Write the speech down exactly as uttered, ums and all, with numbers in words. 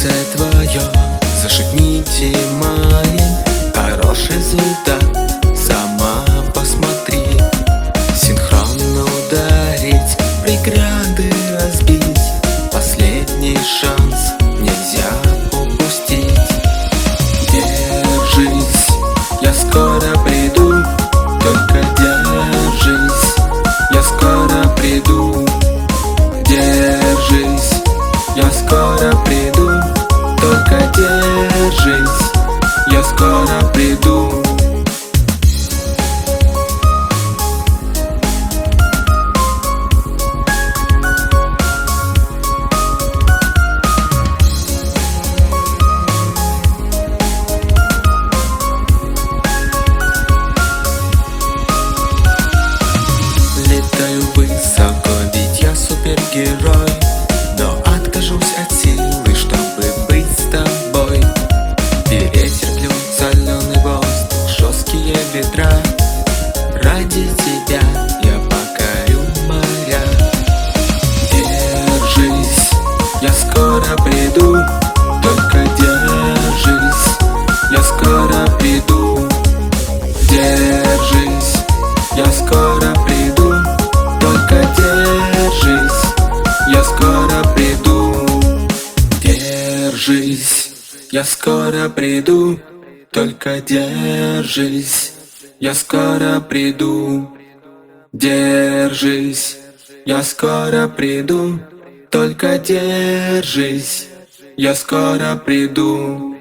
сердце твое зашипните, маленький, хороший результат, сама посмотри. Синхронно ударить, преграды разбить, последний шанс нельзя упустить. Держись, я скоро приду, только держись, я скоро приду. Держись, я скоро приду, только держись, я скоро приду. Летаю высоко, ведь я супергерой, но откажусь от силы, чтобы быть с тобой. Перетерплю соленый воздух, жесткие ветра. Ради тебя я покорю моря. Держись, я скоро приду, только держись, я скоро приду. Держись, я скоро приду, только держись, я скоро приду. Держись, я скоро приду, только держись, я скоро приду. Держись, я скоро приду, только держись, я скоро приду.